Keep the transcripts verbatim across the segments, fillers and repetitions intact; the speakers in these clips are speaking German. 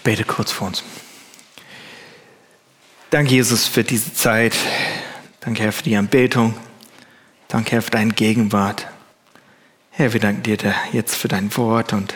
Ich bete kurz für uns. Danke, Jesus, für diese Zeit. Danke, Herr, für die Anbetung. Danke, Herr, für deine Gegenwart. Herr, wir danken dir jetzt für dein Wort. Und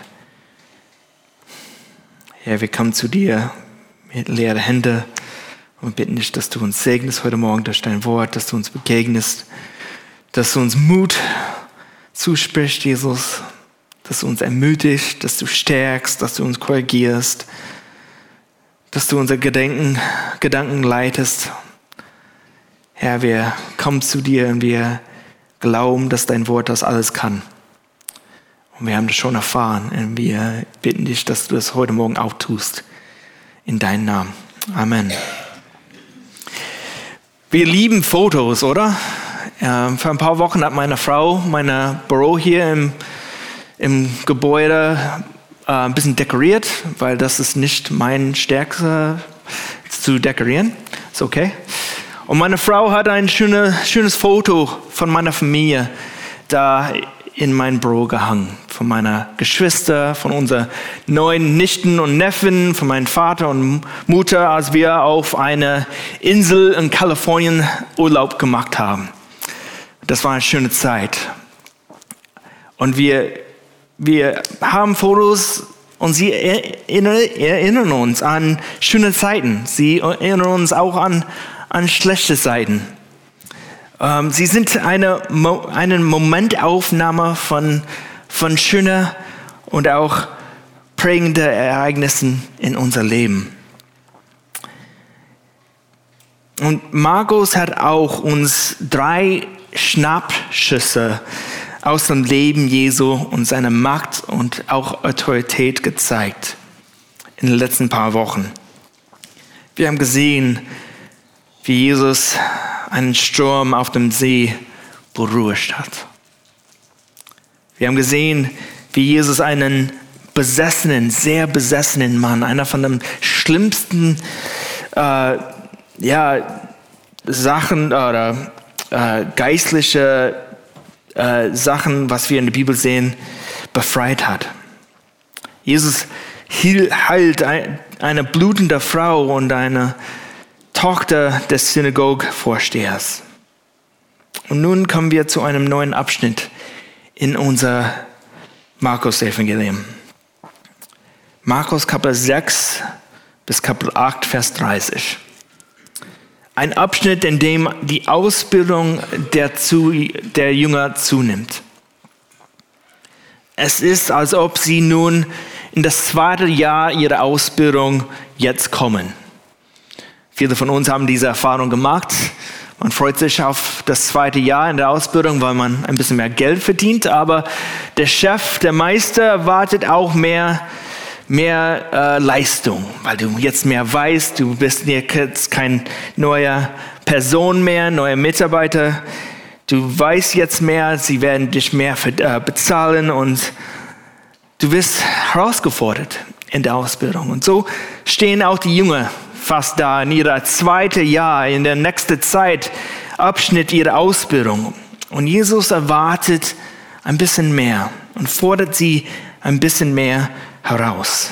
Herr, wir kommen zu dir mit leeren Händen und bitten dich, dass du uns segnest heute Morgen durch dein Wort, dass du uns begegnest, dass du uns Mut zusprichst, Jesus, dass du uns ermutigst, dass du stärkst, dass du uns korrigierst, dass du unsere Gedanken, Gedanken leitest. Herr, wir kommen zu dir und wir glauben, dass dein Wort das alles kann. Und wir haben das schon erfahren und wir bitten dich, dass du das heute Morgen auch tust. In deinem Namen. Amen. Wir lieben Fotos, oder? Ja, vor ein paar Wochen hat meine Frau mein Büro hier im, im Gebäude äh, ein bisschen dekoriert, weil das ist nicht mein Stärkste zu dekorieren. Ist okay. Und meine Frau hat ein schöne, schönes Foto von meiner Familie da in mein Büro gehangen. Von meiner Geschwister, von unseren neuen Nichten und Neffen, von meinem Vater und Mutter, als wir auf einer Insel in Kalifornien Urlaub gemacht haben. Das war eine schöne Zeit. Und wir, wir haben Fotos und sie erinnern, erinnern uns an schöne Zeiten. Sie erinnern uns auch an, an schlechte Zeiten. Ähm, sie sind eine, eine Momentaufnahme von, von schönen und auch prägenden Ereignissen in unser Leben. Und Markus hat auch uns drei Schnappschüsse aus dem Leben Jesu und seiner Macht und auch Autorität gezeigt in den letzten paar Wochen. Wir haben gesehen, wie Jesus einen Sturm auf dem See beruhigt hat. Wir haben gesehen, wie Jesus einen besessenen, sehr besessenen Mann, einer von den schlimmsten äh, ja, Sachen oder äh, geistliche äh, Sachen, was wir in der Bibel sehen, befreit hat. Jesus heilt eine blutende Frau und eine Tochter des Synagogenvorstehers. Und nun kommen wir zu einem neuen Abschnitt in unser Markus-Evangelium. Markus Kapitel sechs bis Kapitel acht, Vers dreißig. Ein Abschnitt, in dem die Ausbildung der, zu, der Jünger zunimmt. Es ist, als ob sie nun in das zweite Jahr ihrer Ausbildung jetzt kommen. Viele von uns haben diese Erfahrung gemacht. Man freut sich auf das zweite Jahr in der Ausbildung, weil man ein bisschen mehr Geld verdient. Aber der Chef, der Meister erwartet auch mehr, mehr äh, Leistung, weil du jetzt mehr weißt. Du bist jetzt kein neuer Person mehr, neuer Mitarbeiter. Du weißt jetzt mehr, sie werden dich mehr äh, bezahlen und du wirst herausgefordert in der Ausbildung. Und so stehen auch die Jünger fast da in ihrer zweiten Jahr, in der nächsten Zeit, Abschnitt ihrer Ausbildung. Und Jesus erwartet ein bisschen mehr und fordert sie ein bisschen mehr heraus.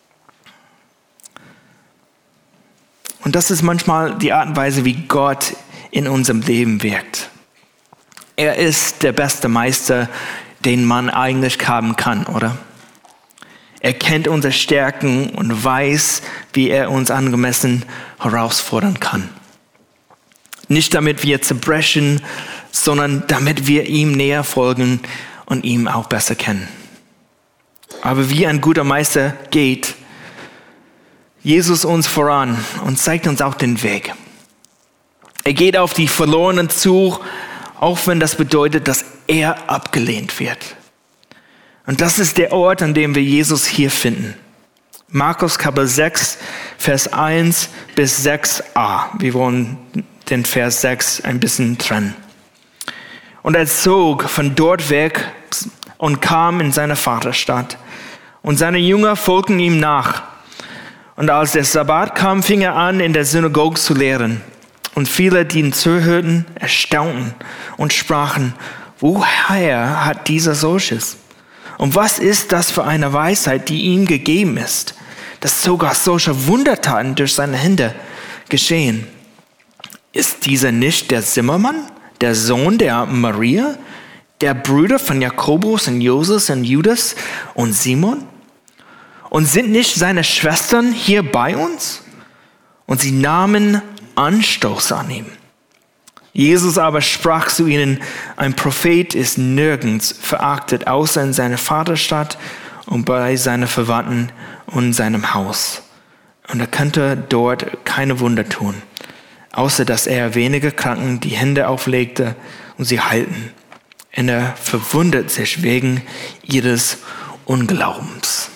Und das ist manchmal die Art und Weise, wie Gott in unserem Leben wirkt. Er ist der beste Meister, den man eigentlich haben kann, oder? Er kennt unsere Stärken und weiß, wie er uns angemessen herausfordern kann. Nicht damit wir zerbrechen, sondern damit wir ihm näher folgen und ihn auch besser kennen. Aber wie ein guter Meister geht Jesus uns voran und zeigt uns auch den Weg. Er geht auf die Verlorenen zu, auch wenn das bedeutet, dass er abgelehnt wird. Und das ist der Ort, an dem wir Jesus hier finden. Markus Kapitel sechs, Vers eins bis sechs a. Wir wollen den Vers sechs ein bisschen trennen. Und er zog von dort weg und kam in seine Vaterstadt. Und seine Jünger folgten ihm nach. Und als der Sabbat kam, fing er an, in der Synagoge zu lehren. Und viele, die ihn zuhörten, erstaunten und sprachen, woher hat dieser solches? Und was ist das für eine Weisheit, die ihm gegeben ist, dass sogar solche Wundertaten durch seine Hände geschehen. Ist dieser nicht der Zimmermann, der Sohn der Maria, der Brüder von Jakobus und Joses und Judas und Simon? Und sind nicht seine Schwestern hier bei uns? Und sie nahmen Anstoß an ihm. Jesus aber sprach zu ihnen, ein Prophet ist nirgends verachtet, außer in seiner Vaterstadt und bei seinen Verwandten und seinem Haus. Und er konnte dort keine Wunder tun, außer dass er wenige Kranken die Hände auflegte und sie heilten. Und er verwundert sich wegen ihres Unglaubens.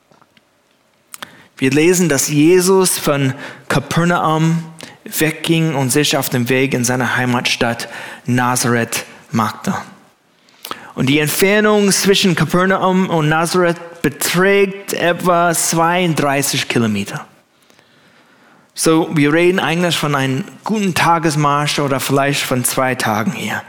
Wir lesen, dass Jesus von Kapernaum wegging und sich auf dem Weg in seine Heimatstadt Nazareth machte. Und die Entfernung zwischen Kapernaum und Nazareth beträgt etwa zweiunddreißig Kilometer. So, wir reden eigentlich von einem guten Tagesmarsch oder vielleicht von zwei Tagen hier.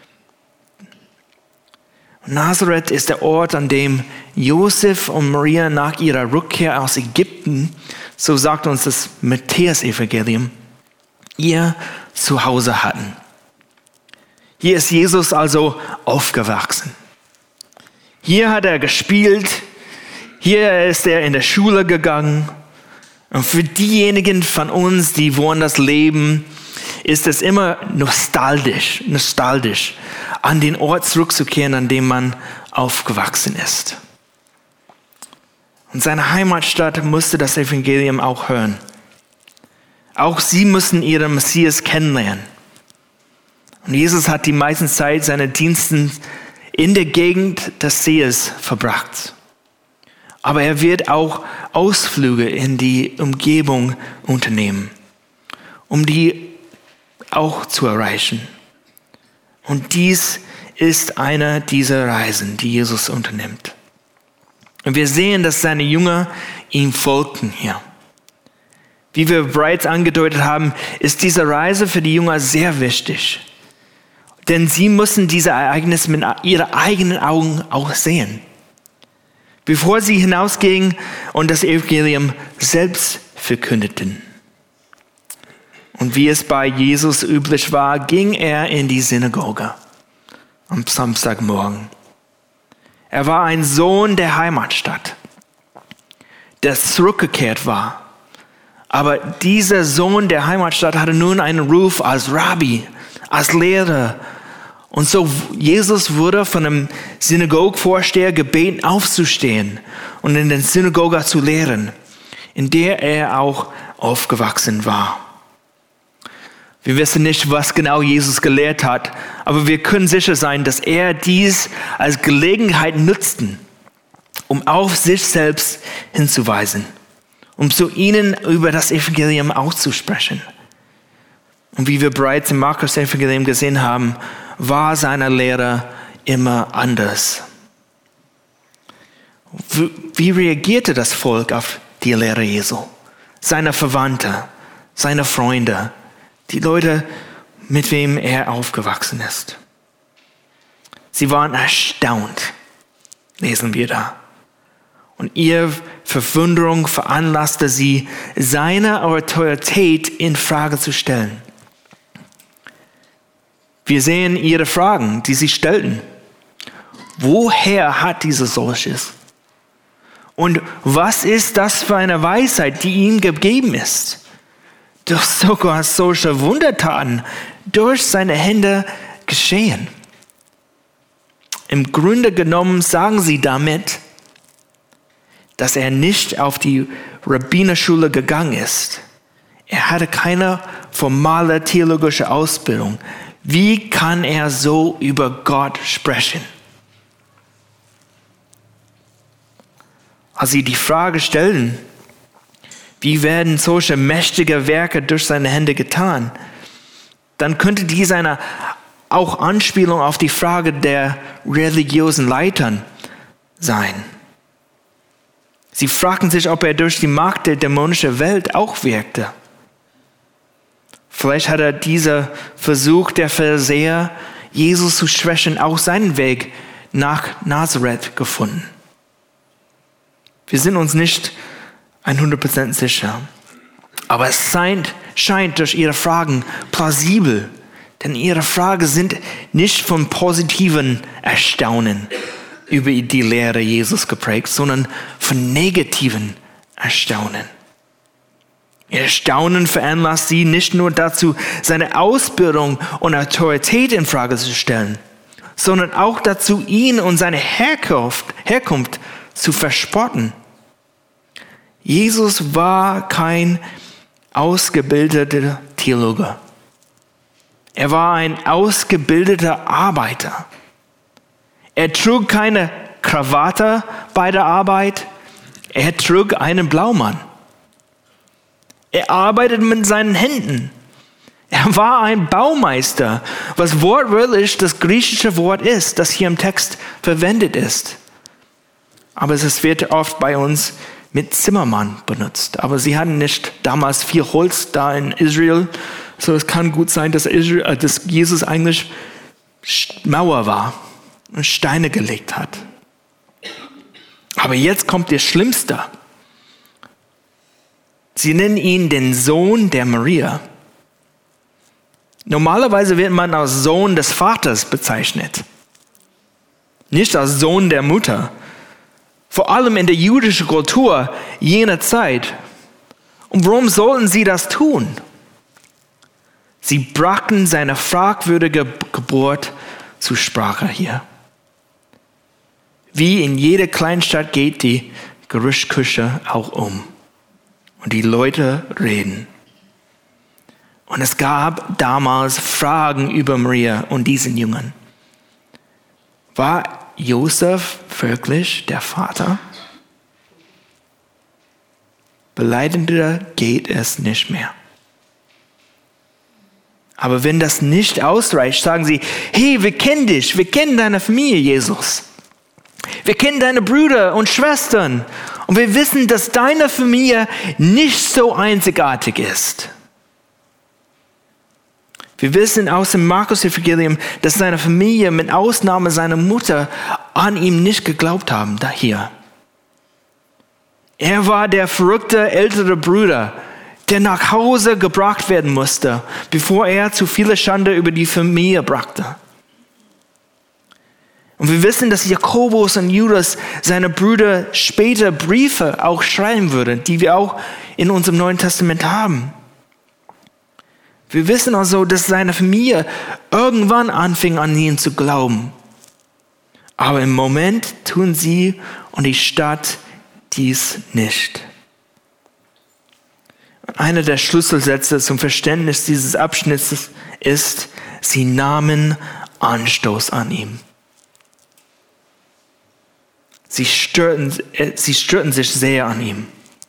Nazareth ist der Ort, an dem Josef und Maria nach ihrer Rückkehr aus Ägypten, so sagt uns das Matthäus-Evangelium, ihr Zuhause hatten. Hier ist Jesus also aufgewachsen. Hier hat er gespielt, hier ist er in der Schule gegangen. Und für diejenigen von uns, die woanders leben, ist es immer nostalgisch, nostalgisch, an den Ort zurückzukehren, an dem man aufgewachsen ist. Und seine Heimatstadt musste das Evangelium auch hören. Auch sie müssen ihren Messias kennenlernen. Und Jesus hat die meiste Zeit seiner Dienste in der Gegend des Sees verbracht. Aber er wird auch Ausflüge in die Umgebung unternehmen, um die auch zu erreichen. Und dies ist eine dieser Reisen, die Jesus unternimmt. Und wir sehen, dass seine Jünger ihm folgten hier. Wie wir bereits angedeutet haben, ist diese Reise für die Jünger sehr wichtig. Denn sie müssen diese Ereignisse mit ihren eigenen Augen auch sehen. Bevor sie hinausgingen und das Evangelium selbst verkündeten. Und wie es bei Jesus üblich war, ging er in die Synagoge am Samstagmorgen. Er war ein Sohn der Heimatstadt, der zurückgekehrt war. Aber dieser Sohn der Heimatstadt hatte nun einen Ruf als Rabbi, als Lehrer. Und so Jesus wurde von einem Synagogenvorsteher gebeten, aufzustehen und in der Synagoge zu lehren, in der er auch aufgewachsen war. Wir wissen nicht, was genau Jesus gelehrt hat, aber wir können sicher sein, dass er dies als Gelegenheit nutzte, um auf sich selbst hinzuweisen, um zu ihnen über das Evangelium auszusprechen. Und wie wir bereits im Markus-Evangelium gesehen haben, war seine Lehre immer anders. Wie reagierte das Volk auf die Lehre Jesu? Seine Verwandten, seine Freunde, die Leute, mit wem er aufgewachsen ist. Sie waren erstaunt, lesen wir da. Und ihre Verwunderung veranlasste sie, seine Autorität in Frage zu stellen. Wir sehen ihre Fragen, die sie stellten. Woher hat dieser solches? Und was ist das für eine Weisheit, die ihm gegeben ist? Doch sogar solche Wundertaten durch seine Hände geschehen. Im Grunde genommen sagen sie damit, dass er nicht auf die Rabbinerschule gegangen ist. Er hatte keine formale theologische Ausbildung. Wie kann er so über Gott sprechen? Als sie die Frage stellen, wie werden solche mächtige Werke durch seine Hände getan, dann könnte dies eine auch Anspielung auf die Frage der religiösen Leitern sein. Sie fragten sich, ob er durch die Macht der dämonischen Welt auch wirkte. Vielleicht hat er dieser Versuch der Pharisäer, Jesus zu schwächen, auch seinen Weg nach Nazareth gefunden. Wir sind uns nicht hundert Prozent sicher. Aber es scheint, scheint durch ihre Fragen plausibel. Denn ihre Fragen sind nicht von positiven Erstaunen über die Lehre Jesus geprägt, sondern von negativen Erstaunen. Ihr Erstaunen veranlasst sie nicht nur dazu, seine Ausbildung und Autorität in Frage zu stellen, sondern auch dazu, ihn und seine Herkunft, Herkunft zu verspotten. Jesus war kein ausgebildeter Theologe. Er war ein ausgebildeter Arbeiter. Er trug keine Krawatte bei der Arbeit. Er trug einen Blaumann. Er arbeitete mit seinen Händen. Er war ein Baumeister, was wortwörtlich das griechische Wort ist, das hier im Text verwendet ist. Aber es wird oft bei uns mit Zimmermann benutzt. Aber sie hatten nicht damals viel Holz da in Israel. So, es kann gut sein, dass, Israel, äh, dass Jesus eigentlich Mauer war und Steine gelegt hat. Aber jetzt kommt das Schlimmste. Sie nennen ihn den Sohn der Maria. Normalerweise wird man als Sohn des Vaters bezeichnet, nicht als Sohn der Mutter. Vor allem in der jüdischen Kultur jener Zeit. Und warum sollten sie das tun? Sie brachten seine fragwürdige Geburt zur Sprache hier. Wie in jeder Kleinstadt geht die Gerüchteküche auch um. Und die Leute reden. Und es gab damals Fragen über Maria und diesen Jungen. War Josef wirklich der Vater? Beleidigender geht es nicht mehr. Aber wenn das nicht ausreicht, sagen sie, hey, wir kennen dich, wir kennen deine Familie, Jesus. Wir kennen deine Brüder und Schwestern und wir wissen, dass deine Familie nicht so einzigartig ist. Wir wissen aus dem Markus-Evangelium, dass seine Familie mit Ausnahme seiner Mutter an ihm nicht geglaubt haben, da hier. Er war der verrückte ältere Bruder, der nach Hause gebracht werden musste, bevor er zu viel Schande über die Familie brachte. Und wir wissen, dass Jakobus und Judas, seine Brüder, später Briefe auch schreiben würden, die wir auch in unserem Neuen Testament haben. Wir wissen also, dass seine Familie irgendwann anfing, an ihn zu glauben. Aber im Moment tun sie und die Stadt dies nicht. Einer der Schlüsselsätze zum Verständnis dieses Abschnitts ist, sie nahmen Anstoß an ihm. Sie störten, sie störten sich sehr an ihm.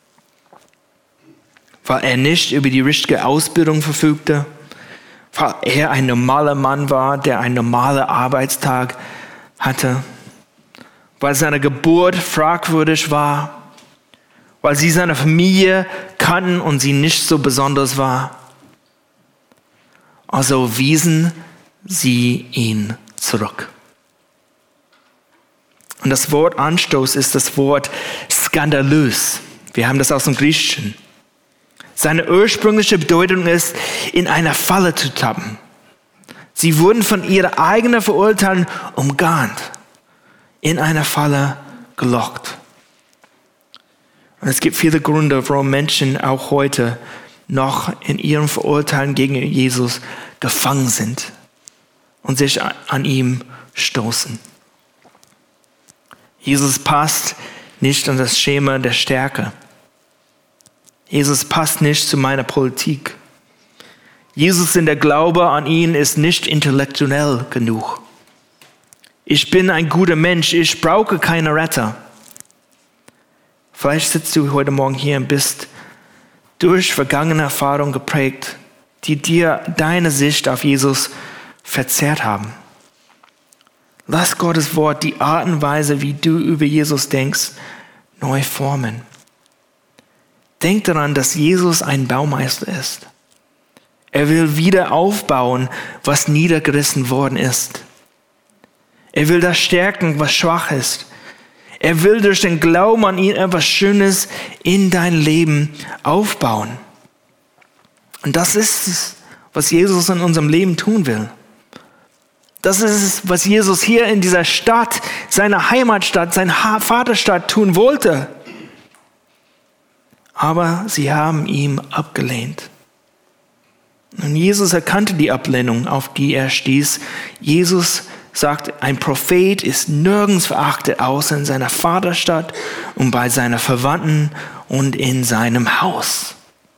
Weil er nicht über die richtige Ausbildung verfügte, weil er ein normaler Mann war, der einen normalen Arbeitstag hatte, weil seine Geburt fragwürdig war, weil sie seine Familie kannten und sie nicht so besonders war. Also wiesen sie ihn zurück. Und das Wort Anstoß ist das Wort skandalös. Wir haben das aus dem Griechischen. Seine ursprüngliche Bedeutung ist, in einer Falle zu tappen. Sie wurden von ihrer eigenen Verurteilung umgarnt, in einer Falle gelockt. Und es gibt viele Gründe, warum Menschen auch heute noch in ihrem Verurteilen gegen Jesus gefangen sind und sich an ihm stoßen. Jesus passt nicht in das Schema der Stärke. Jesus passt nicht zu meiner Politik. Jesus in der Glaube an ihn ist nicht intellektuell genug. Ich bin ein guter Mensch, ich brauche keine Retter. Vielleicht sitzt du heute Morgen hier und bist durch vergangene Erfahrungen geprägt, die dir deine Sicht auf Jesus verzerrt haben. Lass Gottes Wort die Art und Weise, wie du über Jesus denkst, neu formen. Denk daran, dass Jesus ein Baumeister ist. Er will wieder aufbauen, was niedergerissen worden ist. Er will das stärken, was schwach ist. Er will durch den Glauben an ihn etwas Schönes in dein Leben aufbauen. Und das ist es, was Jesus in unserem Leben tun will. Das ist es, was Jesus hier in dieser Stadt, seiner Heimatstadt, seiner Vaterstadt tun wollte. Aber sie haben ihn abgelehnt. Und Jesus erkannte die Ablehnung, auf die er stieß. Jesus sagt, ein Prophet ist nirgends verachtet, außer in seiner Vaterstadt und bei seinen Verwandten und in seinem Haus.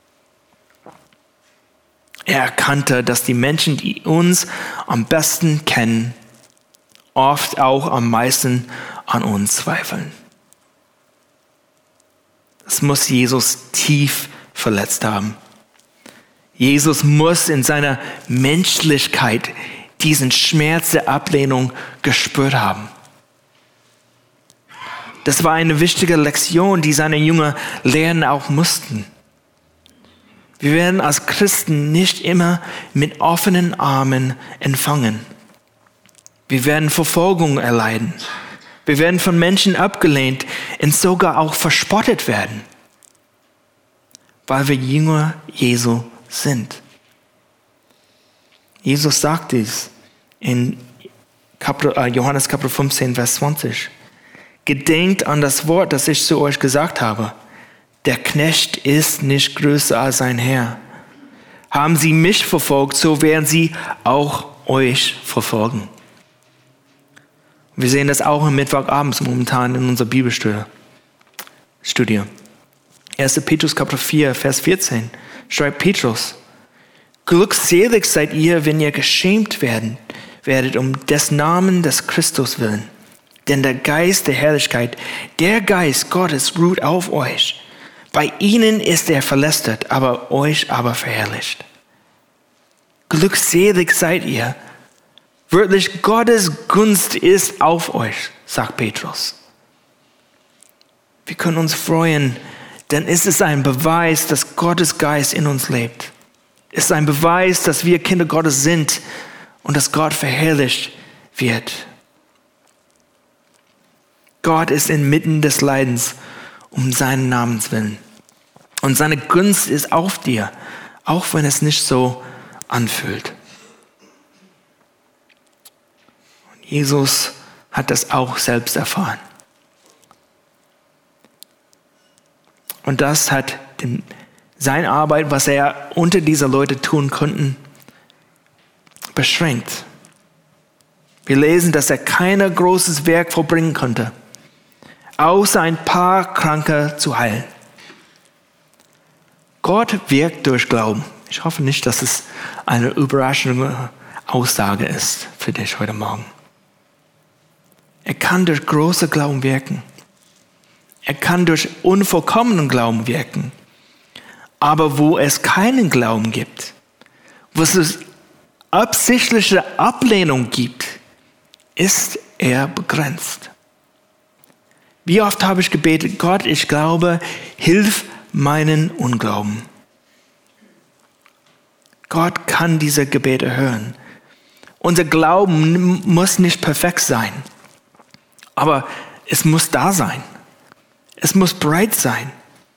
Er erkannte, dass die Menschen, die uns am besten kennen, oft auch am meisten an uns zweifeln. Das muss Jesus tief verletzt haben. Jesus muss in seiner Menschlichkeit diesen Schmerz der Ablehnung gespürt haben. Das war eine wichtige Lektion, die seine Jünger lernen auch mussten. Wir werden als Christen nicht immer mit offenen Armen empfangen. Wir werden Verfolgung erleiden. Wir werden von Menschen abgelehnt und sogar auch verspottet werden, weil wir Jünger Jesu sind. Jesus sagt dies in Johannes Kapitel fünfzehn, Vers zwanzig. Gedenkt an das Wort, das ich zu euch gesagt habe. Der Knecht ist nicht größer als sein Herr. Haben sie mich verfolgt, so werden sie auch euch verfolgen. Wir sehen das auch am Mittwochabends momentan in unserer Bibelstudie. erster Petrus Kapitel vier, Vers vierzehn schreibt Petrus: Glückselig seid ihr, wenn ihr geschämt werden, werdet um des Namen des Christus willen. Denn der Geist der Herrlichkeit, der Geist Gottes ruht auf euch. Bei ihnen ist er verlästert, aber euch aber verherrlicht. Glückselig seid ihr. Wörtlich, Gottes Gunst ist auf euch, sagt Petrus. Wir können uns freuen, denn es ist ein Beweis, dass Gottes Geist in uns lebt. Es ist ein Beweis, dass wir Kinder Gottes sind und dass Gott verherrlicht wird. Gott ist inmitten des Leidens um seinen Namens willen. Und seine Gunst ist auf dir, auch wenn es nicht so anfühlt. Und Jesus hat das auch selbst erfahren. Und das hat den, seine Arbeit, was er unter dieser Leute tun konnte, beschränkt. Wir lesen, dass er kein großes Werk vollbringen konnte, außer ein paar Kranke zu heilen. Gott wirkt durch Glauben. Ich hoffe nicht, dass es eine überraschende Aussage ist für dich heute Morgen. Er kann durch große Glauben wirken. Er kann durch unvollkommenen Glauben wirken. Aber wo es keinen Glauben gibt, wo es absichtliche Ablehnung gibt, ist er begrenzt. Wie oft habe ich gebetet, Gott, ich glaube, hilf meinen Unglauben. Gott kann diese Gebete hören. Unser Glauben muss nicht perfekt sein, aber es muss da sein. Es muss breit sein.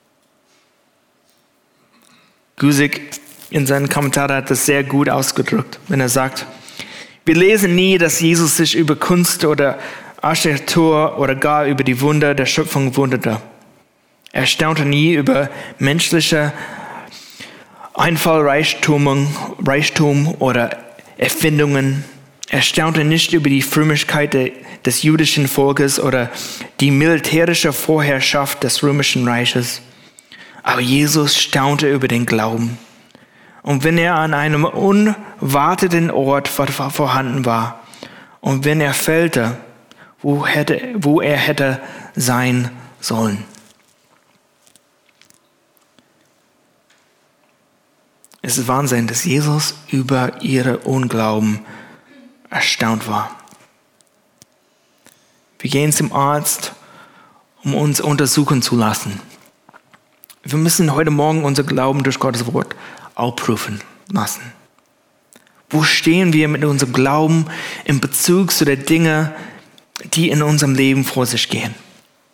Guzik in seinen Kommentaren hat das sehr gut ausgedrückt, wenn er sagt, wir lesen nie, dass Jesus sich über Kunst oder Architektur oder gar über die Wunder der Schöpfung wunderte. Er staunte nie über menschliche Einfallreichtum Reichtum oder Erfindungen. Er staunte nicht über die Frömmigkeit des jüdischen Volkes oder die militärische Vorherrschaft des römischen Reiches. Aber Jesus staunte über den Glauben. Und wenn er an einem unerwarteten Ort vorhanden war und wenn er fehlte, wo, hätte, wo er hätte sein sollen. Es ist Wahnsinn, dass Jesus über ihre Unglauben erstaunt war. Wir gehen zum Arzt, um uns untersuchen zu lassen. Wir müssen heute Morgen unser Glauben durch Gottes Wort aufprüfen lassen. Wo stehen wir mit unserem Glauben in Bezug zu den Dingen, die in unserem Leben vor sich gehen?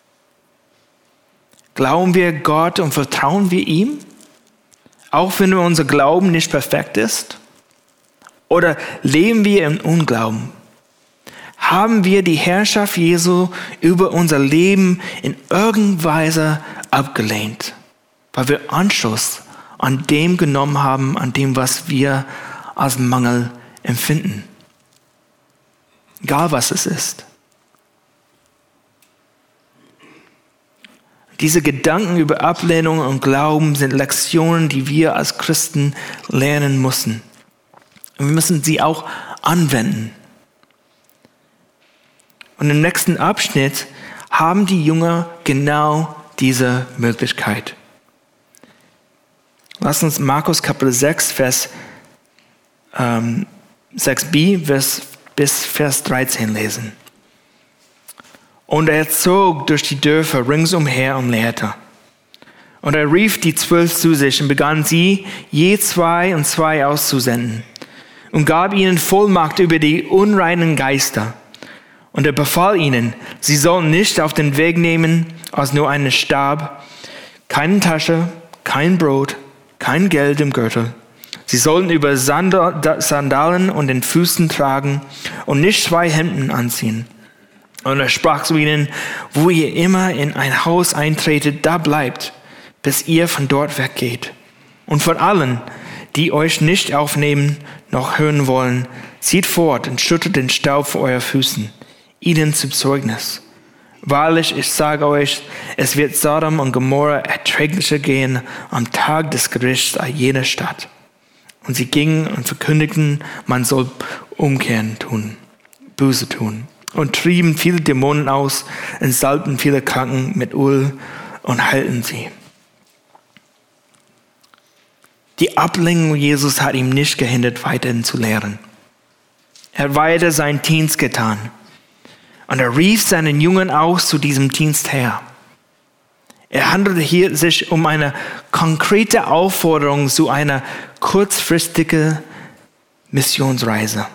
Glauben wir Gott und vertrauen wir ihm? Auch wenn unser Glauben nicht perfekt ist? Oder leben wir im Unglauben? Haben wir die Herrschaft Jesu über unser Leben in irgendeiner Weise abgelehnt, weil wir Anschluss an dem genommen haben, an dem, was wir als Mangel empfinden? Egal was es ist. Diese Gedanken über Ablehnung und Glauben sind Lektionen, die wir als Christen lernen müssen. Und wir müssen sie auch anwenden. Und im nächsten Abschnitt haben die Jünger genau diese Möglichkeit. Lass uns Markus Kapitel sechs, Vers ähm, sechs b bis, bis Vers dreizehn lesen. Und er zog durch die Dörfer ringsumher und lehrte. Und er rief die Zwölf zu sich und begann sie je zwei und zwei auszusenden und gab ihnen Vollmacht über die unreinen Geister. Und er befahl ihnen, sie sollen nicht auf den Weg nehmen als nur einen Stab, keine Tasche, kein Brot, kein Geld im Gürtel. Sie sollten über Sandalen und den Füßen tragen und nicht zwei Hemden anziehen. Und er sprach zu ihnen, wo ihr immer in ein Haus eintretet, da bleibt, bis ihr von dort weggeht. Und von allen, die euch nicht aufnehmen, noch hören wollen, zieht fort und schüttet den Staub vor euren Füßen, ihnen zum Zeugnis. Wahrlich, ich sage euch, es wird Sodom und Gomorra erträglicher gehen am Tag des Gerichts als jene Stadt. Und sie gingen und verkündigten, man soll umkehren tun, Buße tun. Und trieben viele Dämonen aus und salbten viele Kranken mit Öl und heilten sie. Die Ablehnung Jesus hat ihm nicht gehindert, weiterhin zu lehren. Er hat weiter seinen Dienst getan. Und er rief seinen Jüngern aus zu diesem Dienst her. Er handelte hier sich um eine konkrete Aufforderung zu einer kurzfristigen Missionsreise.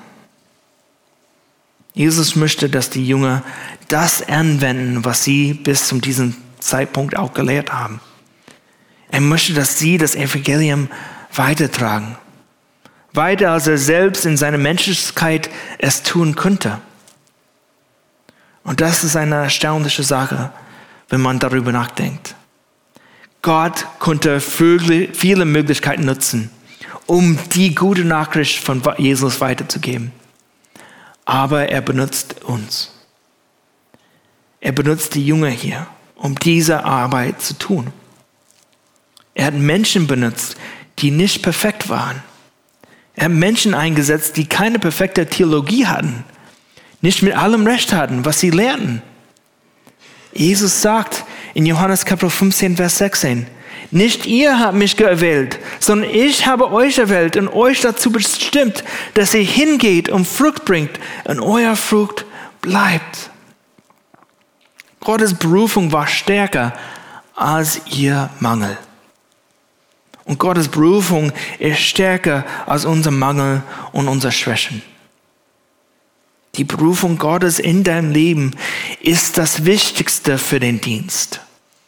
Jesus möchte, dass die Jünger das anwenden, was sie bis zu diesem Zeitpunkt auch gelehrt haben. Er möchte, dass sie das Evangelium weitertragen. Weiter, als er selbst in seiner Menschlichkeit es tun könnte. Und das ist eine erstaunliche Sache, wenn man darüber nachdenkt. Gott konnte viele Möglichkeiten nutzen, um die gute Nachricht von Jesus weiterzugeben. Aber er benutzt uns. Er benutzt die Jünger hier, um diese Arbeit zu tun. Er hat Menschen benutzt, die nicht perfekt waren. Er hat Menschen eingesetzt, die keine perfekte Theologie hatten, nicht mit allem Recht hatten, was sie lernten. Jesus sagt in Johannes Kapitel fünfzehn, Vers sechzehn, nicht ihr habt mich erwählt, sondern ich habe euch erwählt und euch dazu bestimmt, dass ihr hingeht und Frucht bringt und euer Frucht bleibt. Gottes Berufung war stärker als ihr Mangel. Und Gottes Berufung ist stärker als unser Mangel und unsere Schwächen. Die Berufung Gottes in deinem Leben ist das Wichtigste für den Dienst.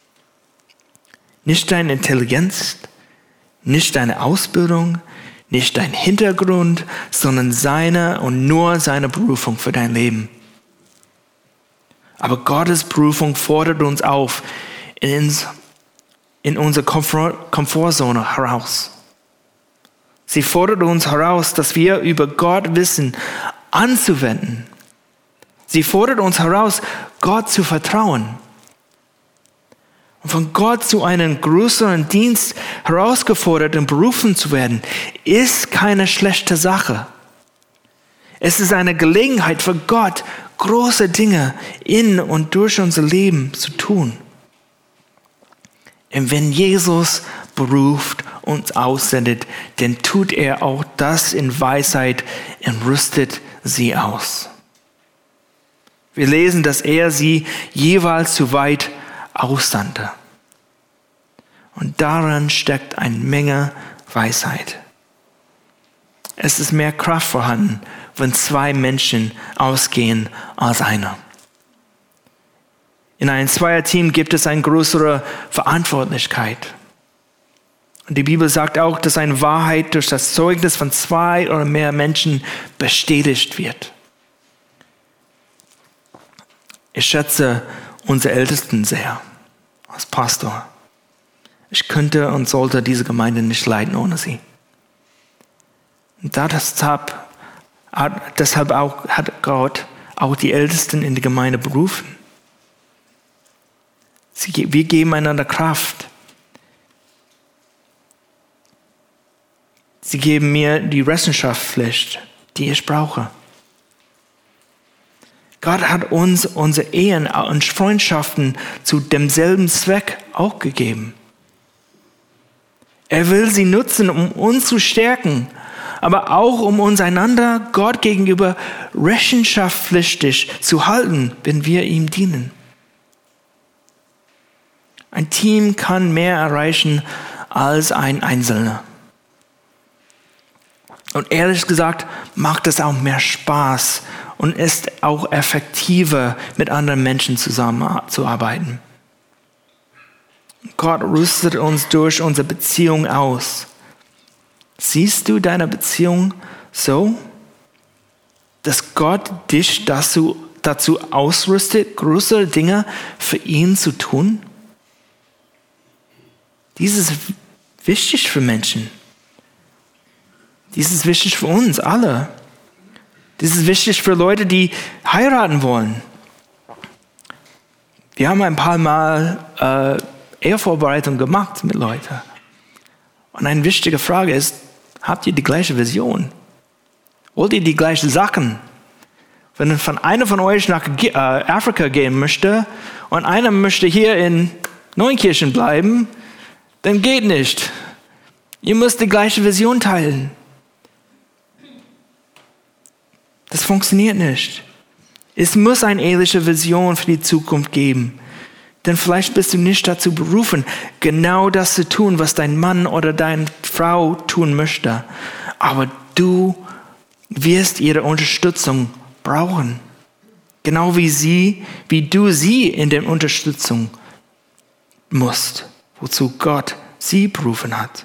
Nicht deine Intelligenz, nicht deine Ausbildung, nicht dein Hintergrund, sondern seine und nur seine Berufung für dein Leben. Aber Gottes Berufung fordert uns auf, in, in unsere Komfort, Komfortzone heraus. Sie fordert uns heraus, dass wir über Gott wissen, anzuwenden. Sie fordert uns heraus, Gott zu vertrauen. Und von Gott zu einem größeren Dienst herausgefordert und berufen zu werden, ist keine schlechte Sache. Es ist eine Gelegenheit für Gott, große Dinge in und durch unser Leben zu tun. Und wenn Jesus beruft und aussendet, dann tut er auch das in Weisheit und rüstet sie aus. Wir lesen, dass er sie jeweils zu weit aussandte. Und daran steckt eine Menge Weisheit. Es ist mehr Kraft vorhanden, wenn zwei Menschen ausgehen als einer. In einem Zweierteam gibt es eine größere Verantwortlichkeit. Und die Bibel sagt auch, dass eine Wahrheit durch das Zeugnis von zwei oder mehr Menschen bestätigt wird. Ich schätze unsere Ältesten sehr als Pastor. Ich könnte und sollte diese Gemeinde nicht leiten ohne sie. Und deshalb, deshalb auch, hat Gott auch die Ältesten in die Gemeinde berufen. Sie, wir geben einander Kraft. Sie geben mir die Rechenschaftspflicht, die ich brauche. Gott hat uns unsere Ehen und Freundschaften zu demselben Zweck auch gegeben. Er will sie nutzen, um uns zu stärken, aber auch um uns einander Gott gegenüber rechenschaftspflichtig zu halten, wenn wir ihm dienen. Ein Team kann mehr erreichen als ein Einzelner. Und ehrlich gesagt macht es auch mehr Spaß und ist auch effektiver, mit anderen Menschen zusammenzuarbeiten. Gott rüstet uns durch unsere Beziehung aus. Siehst du deine Beziehung so, dass Gott dich dazu, dazu ausrüstet, größere Dinge für ihn zu tun? Dies ist wichtig für Menschen. Dies ist wichtig für uns alle. Dies ist wichtig für Leute, die heiraten wollen. Wir haben ein paar Mal äh, Ehevorbereitung gemacht mit Leuten. Und eine wichtige Frage ist, habt ihr die gleiche Vision? Wollt ihr die gleichen Sachen? Wenn von einer von euch nach äh, Afrika gehen möchte und einer möchte hier in Neunkirchen bleiben, dann geht nicht. Ihr müsst die gleiche Vision teilen. Das funktioniert nicht. Es muss eine ähnliche Vision für die Zukunft geben. Denn vielleicht bist du nicht dazu berufen, genau das zu tun, was dein Mann oder deine Frau tun möchte. Aber du wirst ihre Unterstützung brauchen. Genau wie sie, wie du sie in der Unterstützung musst, wozu Gott sie berufen hat.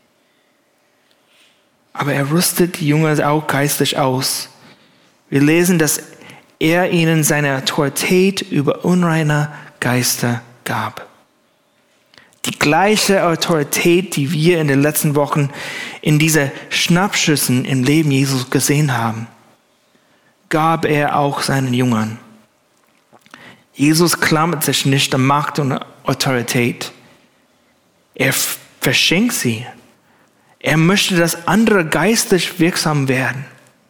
Aber er rüstet die Jünger auch geistlich aus. Wir lesen, dass er ihnen seine Autorität über unreine Geister gab. Die gleiche Autorität, die wir in den letzten Wochen in diese Schnappschüssen im Leben Jesus gesehen haben, gab er auch seinen Jüngern. Jesus klammert sich nicht an Macht und Autorität. Er verschenkt sie. Er möchte, dass andere geistlich wirksam werden.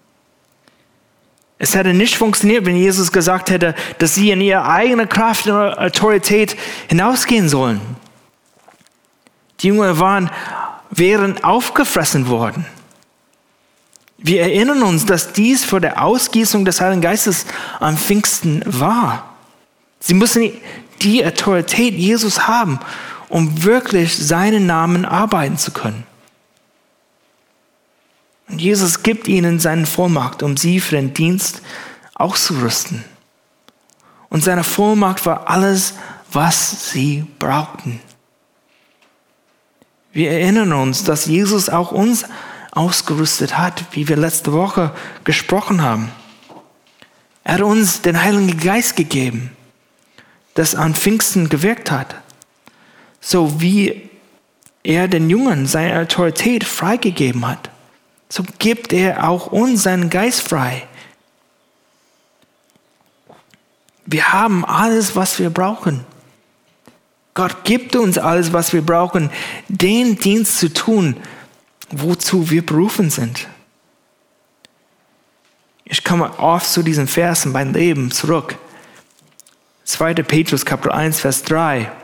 Es hätte nicht funktioniert, wenn Jesus gesagt hätte, dass sie in ihre eigene Kraft und Autorität hinausgehen sollen. Die Jünger waren, wären aufgefressen worden. Wir erinnern uns, dass dies vor der Ausgießung des Heiligen Geistes am Pfingsten war. Sie müssen die Autorität Jesus haben, um wirklich seinen Namen arbeiten zu können. Und Jesus gibt ihnen seine Vollmacht, um sie für den Dienst auszurüsten. Und seine Vollmacht war alles, was sie brauchten. Wir erinnern uns, dass Jesus auch uns ausgerüstet hat, wie wir letzte Woche gesprochen haben. Er hat uns den Heiligen Geist gegeben, das an Pfingsten gewirkt hat. So wie er den Jüngern seine Autorität freigegeben hat, so gibt er auch uns seinen Geist frei. Wir haben alles, was wir brauchen. Gott gibt uns alles, was wir brauchen, den Dienst zu tun, wozu wir berufen sind. Ich komme oft zu diesen Versen beim Leben zurück. zweiter Petrus Kapitel eins, Vers drei.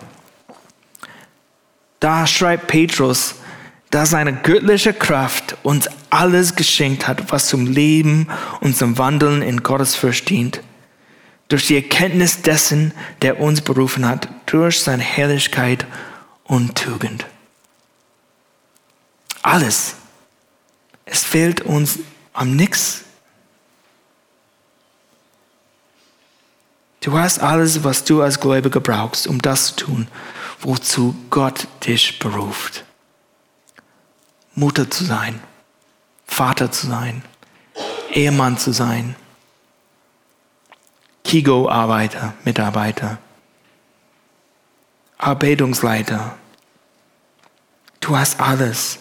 Da schreibt Petrus, dass seine göttliche Kraft uns alles geschenkt hat, was zum Leben und zum Wandeln in Gottes Furcht dient. Durch die Erkenntnis dessen, der uns berufen hat, durch seine Herrlichkeit und Tugend. Alles. Es fehlt uns am nichts. Du hast alles, was du als Gläubiger brauchst, um das zu tun, wozu Gott dich beruft. Mutter zu sein, Vater zu sein, Ehemann zu sein, Kigo-Arbeiter, Mitarbeiter, Arbeitungsleiter. Du hast alles.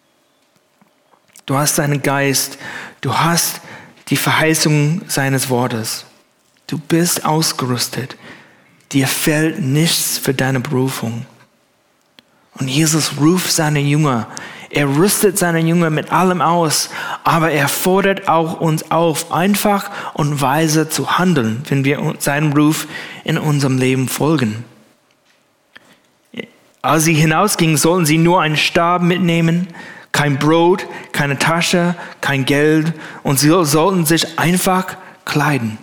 Du hast seinen Geist. Du hast die Verheißung seines Wortes. Du bist ausgerüstet. Dir fehlt nichts für deine Berufung. Und Jesus ruft seine Jünger. Er rüstet seine Jünger mit allem aus. Aber er fordert auch uns auf, einfach und weise zu handeln, wenn wir seinem Ruf in unserem Leben folgen. Als sie hinausgingen, sollten sie nur einen Stab mitnehmen, kein Brot, keine Tasche, kein Geld, und sie sollten sich einfach kleiden.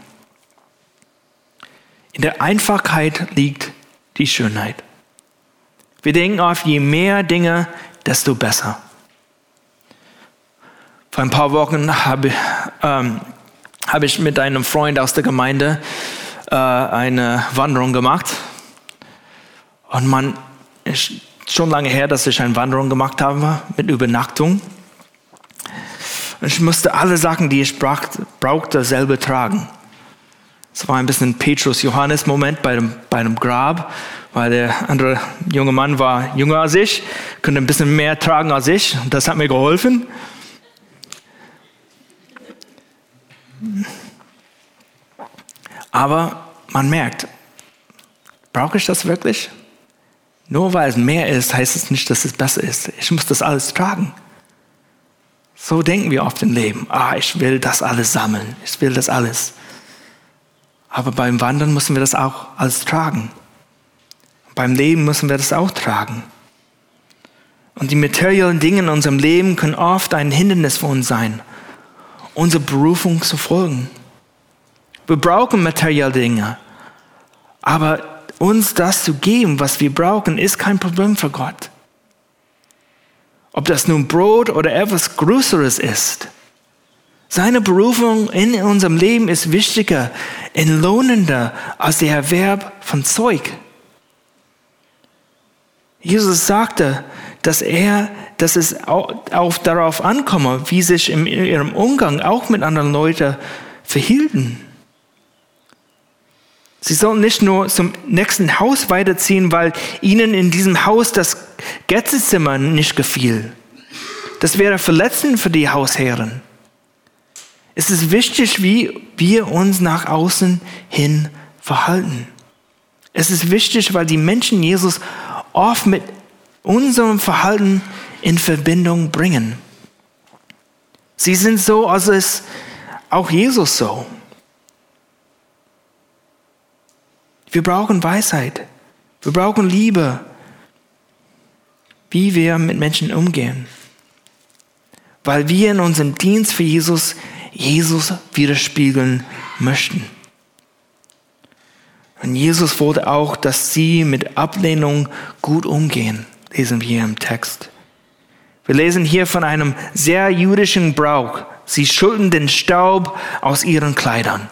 In der Einfachheit liegt die Schönheit. Wir denken oft, je mehr Dinge, desto besser. Vor ein paar Wochen habe, ähm, habe ich mit einem Freund aus der Gemeinde äh, eine Wanderung gemacht. Und man ist schon lange her, dass ich eine Wanderung gemacht habe mit Übernachtung. Und ich musste alle Sachen, die ich brauchte, selber tragen. Es war ein bisschen ein Petrus-Johannes-Moment bei dem, bei dem Grab, weil der andere junge Mann war jünger als ich, konnte ein bisschen mehr tragen als ich. Und das hat mir geholfen. Aber man merkt, brauche ich das wirklich? Nur weil es mehr ist, heißt es nicht, dass es besser ist. Ich muss das alles tragen. So denken wir oft im Leben. Ah, ich will das alles sammeln. Ich will das alles. Aber beim Wandern müssen wir das auch alles tragen. Beim Leben müssen wir das auch tragen. Und die materiellen Dinge in unserem Leben können oft ein Hindernis für uns sein, unsere Berufung zu folgen. Wir brauchen materielle Dinge, aber uns das zu geben, was wir brauchen, ist kein Problem für Gott. Ob das nun Brot oder etwas Größeres ist. Seine Berufung in unserem Leben ist wichtiger, entlohnender als der Erwerb von Zeug. Jesus sagte, dass er, dass es auch, auch darauf ankomme, wie sich in ihrem Umgang auch mit anderen Leuten verhielten. Sie sollen nicht nur zum nächsten Haus weiterziehen, weil ihnen in diesem Haus das Gästezimmer nicht gefiel. Das wäre verletzend für die Hausherren. Es ist wichtig, wie wir uns nach außen hin verhalten. Es ist wichtig, weil die Menschen Jesus oft mit unserem Verhalten in Verbindung bringen. Sie sind so, als ist auch Jesus so. Wir brauchen Weisheit. Wir brauchen Liebe, wie wir mit Menschen umgehen. Weil wir in unserem Dienst für Jesus, Jesus widerspiegeln möchten. Und Jesus wollte auch, dass sie mit Ablehnung gut umgehen, lesen wir hier im Text. Wir lesen hier von einem sehr jüdischen Brauch. Sie schütteln den Staub aus ihren Kleidern.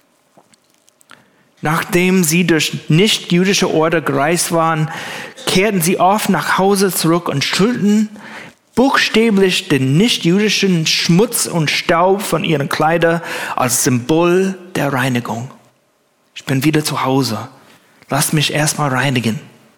Nachdem sie durch nicht-jüdische Orte gereist waren, kehrten sie oft nach Hause zurück und schüttelten buchstäblich den nicht-jüdischen Schmutz und Staub von ihren Kleidern als Symbol der Reinigung. Ich bin wieder zu Hause. Lasst mich erstmal reinigen.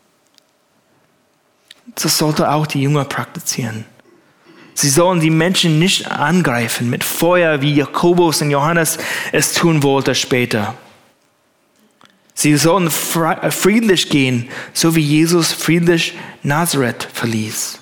Das sollte auch die Jünger praktizieren. Sie sollen die Menschen nicht angreifen mit Feuer, wie Jakobus und Johannes es tun wollte später. Sie sollen friedlich gehen, so wie Jesus friedlich Nazareth verließ.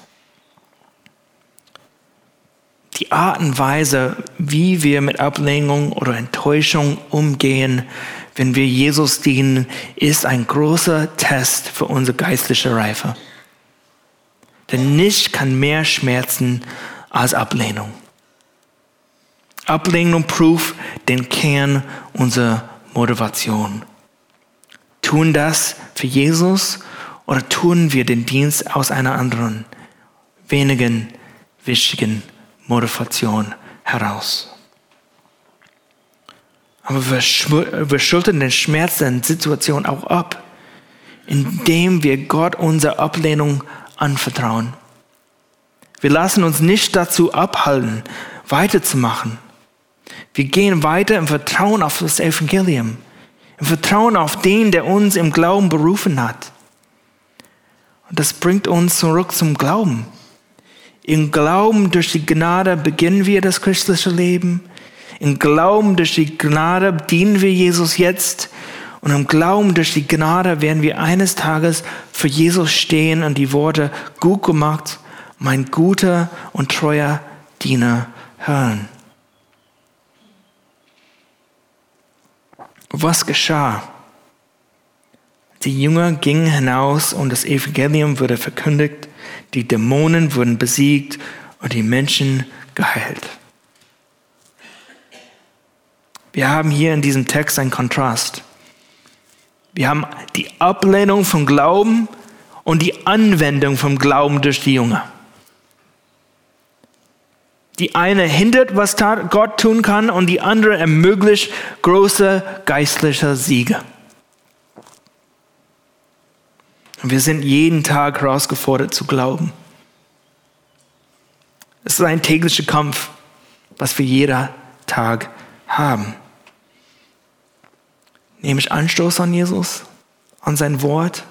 Die Art und Weise, wie wir mit Ablehnung oder Enttäuschung umgehen, wenn wir Jesus dienen, ist ein großer Test für unsere geistliche Reife. Denn nichts kann mehr schmerzen als Ablehnung. Ablehnung prüft den Kern unserer Motivation. Tun das für Jesus oder tun wir den Dienst aus einer anderen, weniger wichtigen Motivation heraus? Aber wir, schw- wir schultern den Schmerz der Situation auch ab, indem wir Gott unsere Ablehnung anvertrauen. Wir lassen uns nicht dazu abhalten, weiterzumachen. Wir gehen weiter im Vertrauen auf das Evangelium, im Vertrauen auf den, der uns im Glauben berufen hat. Und das bringt uns zurück zum Glauben. Im Glauben durch die Gnade beginnen wir das christliche Leben. Im Glauben durch die Gnade dienen wir Jesus jetzt. Und im Glauben durch die Gnade werden wir eines Tages für Jesus stehen und die Worte gut gemacht, mein guter und treuer Diener hören. Was geschah? Die Jünger gingen hinaus und das Evangelium wurde verkündigt, die Dämonen wurden besiegt und die Menschen geheilt. Wir haben hier in diesem Text einen Kontrast. Wir haben die Ablehnung vom Glauben und die Anwendung vom Glauben durch die Jünger. Die eine hindert, was Gott tun kann, und die andere ermöglicht große geistliche Siege. Und wir sind jeden Tag herausgefordert zu glauben. Es ist ein täglicher Kampf, was wir jeden Tag haben. Nehme ich Anstoß an Jesus, an sein Wort?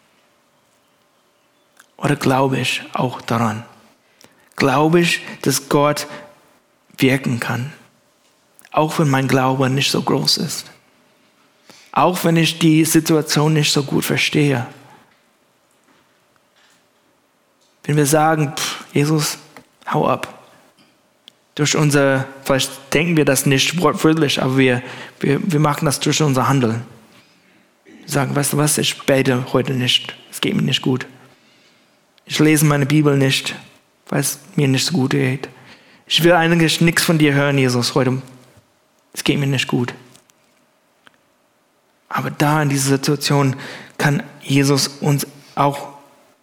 Oder glaube ich auch daran? Glaube ich, dass Gott wirken kann, auch wenn mein Glaube nicht so groß ist, auch wenn ich die Situation nicht so gut verstehe. Wenn wir sagen, pff, Jesus, hau ab. Durch unser, vielleicht denken wir das nicht wortwörtlich, aber wir, wir, wir machen das durch unser Handeln. Wir sagen, weißt du was, ich bete heute nicht, es geht mir nicht gut. Ich lese meine Bibel nicht, weil es mir nicht so gut geht. Ich will eigentlich nichts von dir hören, Jesus, heute. Es geht mir nicht gut. Aber da in dieser Situation kann Jesus uns auch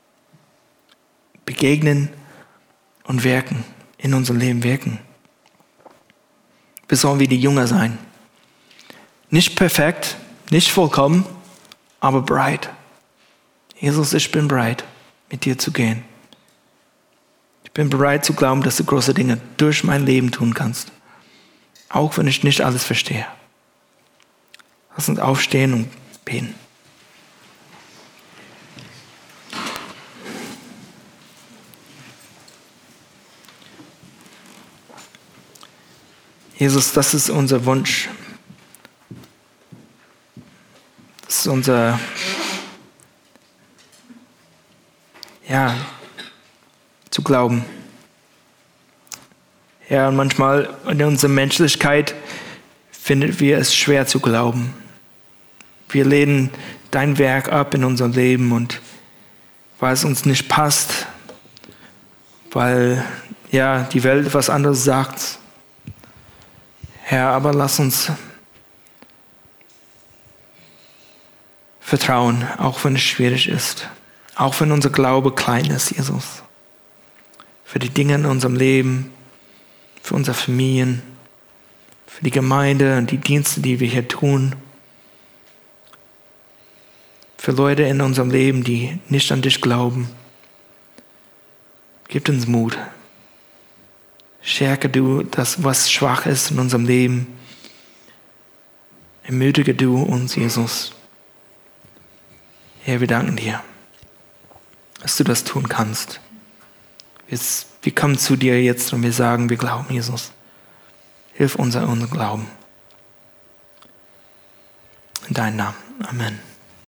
begegnen und wirken, in unserem Leben wirken. Wir sollen wie die Jünger sein. Nicht perfekt, nicht vollkommen, aber bereit. Jesus, ich bin bereit, mit dir zu gehen. Ich bin bereit zu glauben, dass du große Dinge durch mein Leben tun kannst. Auch wenn ich nicht alles verstehe. Lass uns aufstehen und beten. Jesus, das ist unser Wunsch. Das ist unser, ja, zu glauben. Ja, manchmal in unserer Menschlichkeit finden wir es schwer zu glauben. Wir lehnen dein Werk ab in unserem Leben und weil es uns nicht passt, weil ja die Welt etwas anderes sagt. Herr, aber lass uns vertrauen, auch wenn es schwierig ist, auch wenn unser Glaube klein ist, Jesus. Für die Dinge in unserem Leben, für unsere Familien, für die Gemeinde und die Dienste, die wir hier tun. Für Leute in unserem Leben, die nicht an dich glauben. Gib uns Mut. Stärke du das, was schwach ist in unserem Leben. Ermutige du uns, Jesus. Herr, wir danken dir, dass du das tun kannst. Wir kommen zu dir jetzt und wir sagen, wir glauben, Jesus. Hilf uns an unserem Glauben. In deinem Namen. Amen.